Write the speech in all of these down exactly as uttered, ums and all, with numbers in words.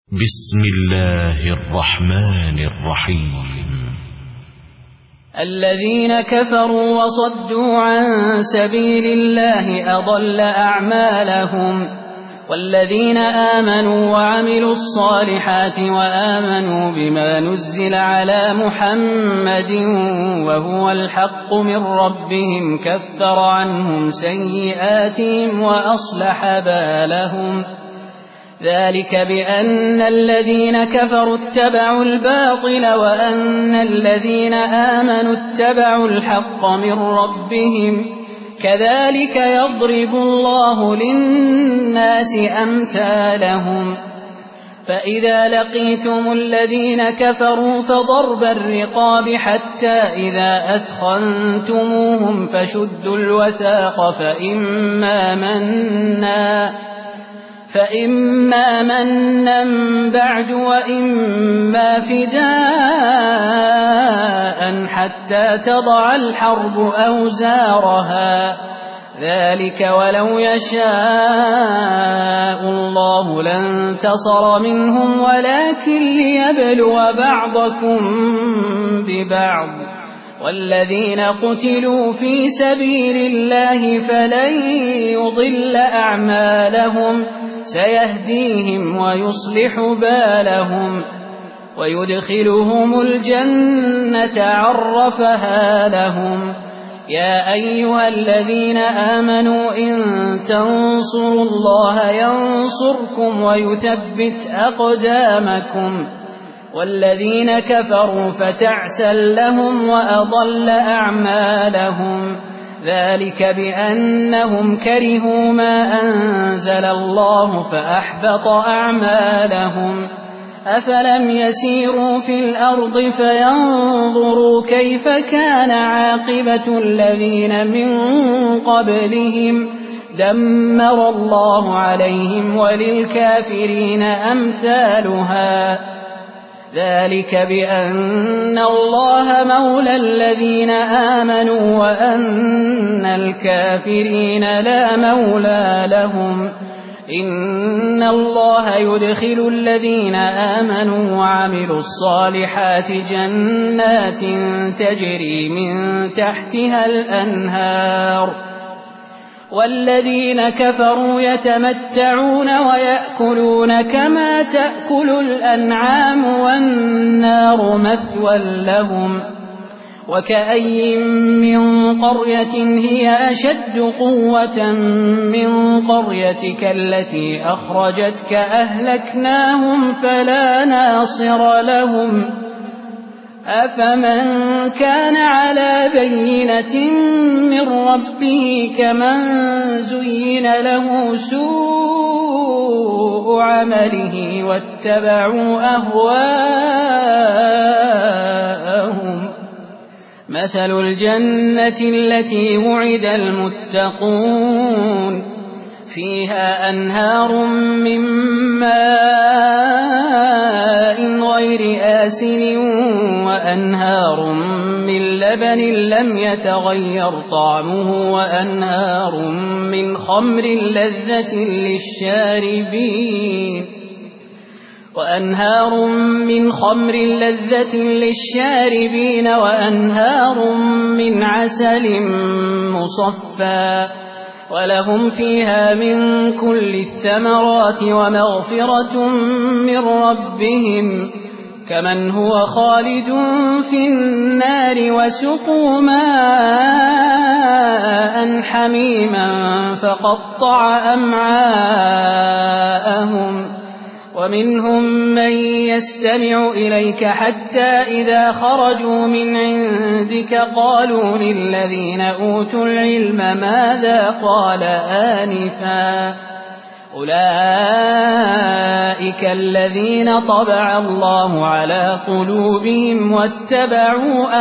بسم الله الرحمن الرحيم. الذين كفروا وصدوا عن سبيل الله أضل أعمالهم، والذين آمنوا وعملوا الصالحات وآمنوا بما نزل على محمد وهو الحق من ربهم كفر عنهم سيئاتهم وأصلح بالهم. ذلك بأن الذين كفروا اتبعوا الباطل وأن الذين آمنوا اتبعوا الحق من ربهم، كذلك يضرب الله للناس أمثالهم. فإذا لقيتم الذين كفروا فضرب الرقاب حتى إذا أثخنتموهم فشدوا الوثاق فإما منا فإما منا بعد وإما فداء حتى تضع الحرب أوزارها، ذلك ولو يشاء الله لانتصر منهم ولكن ليبلو بعضكم ببعض، والذين قتلوا في سبيل الله فلن يضل أعمالهم سيهديهم ويصلح بالهم ويدخلهم الجنة عرفها لهم. يا أيها الذين آمنوا إن تنصروا الله ينصركم ويثبت أقدامكم، والذين كفروا فتعسا لهم وأضل أعمالهم، ذلك بأنهم كرهوا ما أنزل الله فأحبط أعمالهم. أفلم يسيروا في الأرض فينظروا كيف كان عاقبة الذين من قبلهم دمر الله عليهم وللكافرين أمثالها، ذلك بأن الله مولى الذين آمنوا وأن الكافرين لا مولى لهم. إن الله يدخل الذين آمنوا وعملوا الصالحات جنات تجري من تحتها الأنهار، والذين كفروا يتمتعون ويأكلون كما تأكل الأنعام والنار مثوى لهم. وكأي من قرية هي أشد قوة من قريتك التي أخرجتك أهلكناهم فلا ناصر لهم. أفمن كان على بينة من ربه كمن زين له سوء عمله واتبعوا أهواءهم. مثل الجنة التي وعد المتقون فيها أنهار من ماء غير آسن وأنهار من لبن لم يتغير طعمه وأنهار من خمر لذة للشاربين وأنهار من خمر لذة للشاربين وأنهار من عسل مصفى، ولهم فيها من كل الثمرات ومغفرة من ربهم، كمن هو خالد في النار وسقوا ماء حميما فقطع أمعاءهم. ومنهم من يستمع إليك حتى إذا خرجوا من عندك قالوا للذين أوتوا العلم ماذا قال آنفا، أولئك الذين طبع الله على قلوبهم واتبعوا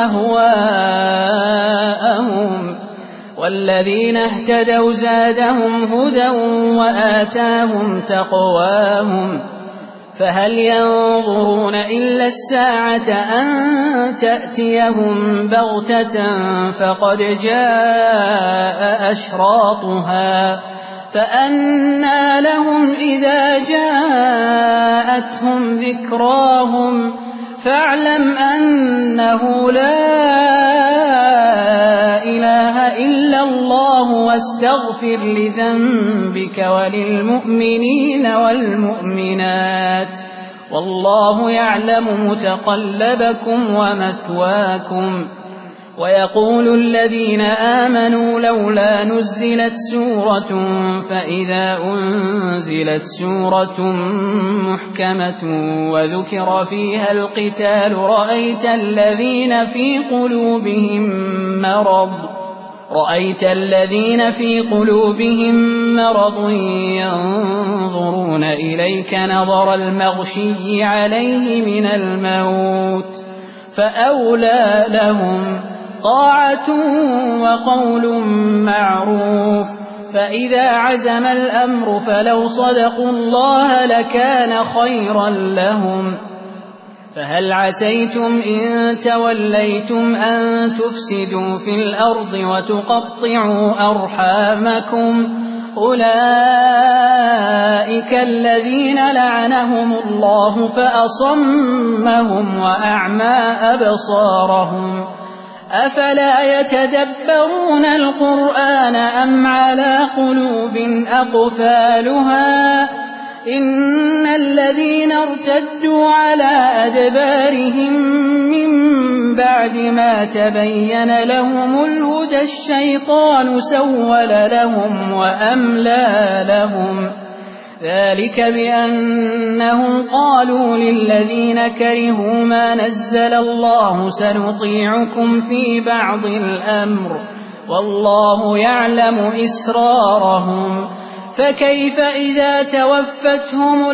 أهواءهم، والذين اهتدوا زادهم هدى وآتاهم تقواهم. فهل ينظرون إلا الساعة أن تأتيهم بغتة فقد جاء أشراطها، فأنى لهم إذا جاءتهم ذكراهم فاعلم أنه لا إله إلا الله واستغفر لذنبك وللمؤمنين والمؤمنات والله يعلم متقلبكم ومثواكم. ويقول الذين آمنوا لولا نزلت سورة فإذا أنزلت سورة محكمة وذكر فيها القتال رأيت الذين في قلوبهم مرض رأيت الذين في قلوبهم مرض ينظرون إليك نظر المغشي عليه من الموت فأولى لهم طاعة وقول معروف. فإذا عزم الأمر فلو صدقوا الله لكان خيرا لهم. فهل عسيتم إن توليتم أن تفسدوا في الأرض وتقطعوا أرحامكم أولئك الذين لعنهم الله فأصمهم وأعمى أبصارهم أفلا يتدبرون القرآن أم على قلوب أقفالها إن الذين ارتدوا على أدبارهم من بعد ما تبين لهم الهدى الشيطان سول لهم وأملى لهم ذلك بأنهم قالوا للذين كرهوا ما نزل الله سنطيعكم في بعض الأمر والله يعلم إسرارهم فكيف إذا توفتهم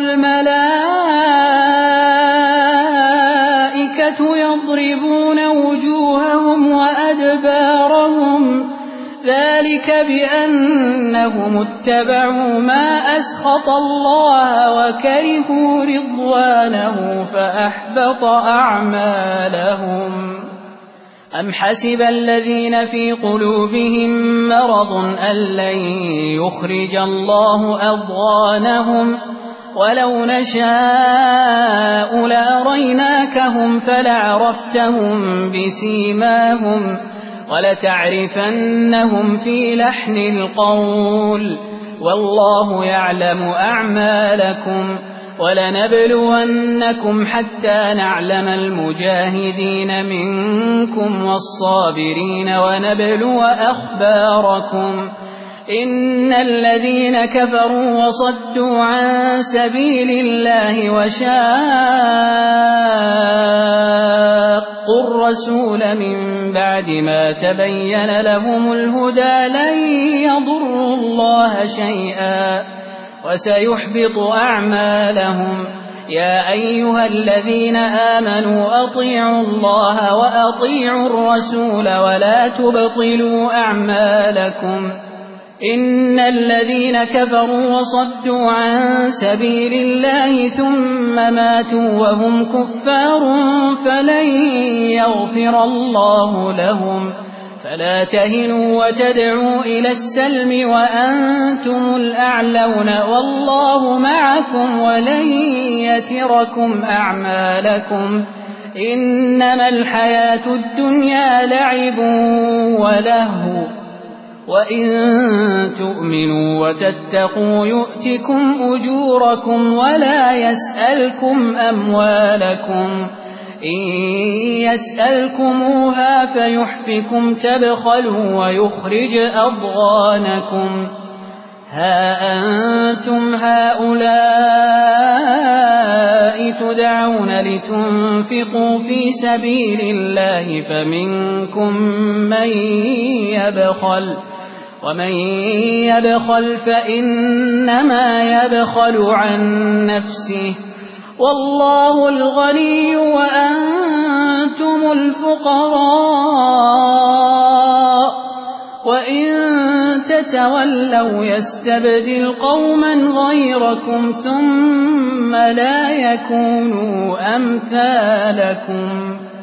الملائكة يضربون وجوههم وأدبارهم ذلك بأنهم اتبعوا ما أسخط الله وكرهوا رضوانه فأحبط أعمالهم. أم حسب الذين في قلوبهم مرض أن لن يخرج الله أضغانهم ولو نشاء لأريناكهم فلعرفتهم بسيماهم ولتعرفنهم في لحن القول والله يعلم أعمالكم. ولنبلونكم حتى نعلم المجاهدين منكم والصابرين ونبلو أخباركم إن الذين كفروا وصدوا عن سبيل الله وشاقوا الرسول من بعد ما تبين لهم الهدى لن يضروا الله شيئا وسيحبط أعمالهم. يا أيها الذين آمنوا أطيعوا الله وأطيعوا الرسول ولا تبطلوا أعمالكم إن الذين كفروا وصدوا عن سبيل الله ثم ماتوا وهم كفار فلن يغفر الله لهم. فلا تهنوا وتدعوا إلى السلم وأنتم الأعلون والله معكم ولن يتركم أعمالكم إنما الحياة الدنيا لعب ولهو وإن تؤمنوا وتتقوا يؤتكم أجوركم ولا يسألكم أموالكم إن يسألكموها فيحفكم تبخلوا ويخرج أضغانكم. ها أنتم هؤلاء تدعون لتنفقوا في سبيل الله فمنكم من يبخل ومن يبخل فإنما يبخل عن نفسه والله الغني وأنتم الفقراء وإن تتولوا يستبدل قوما غيركم ثم لا يكونوا أمثالكم.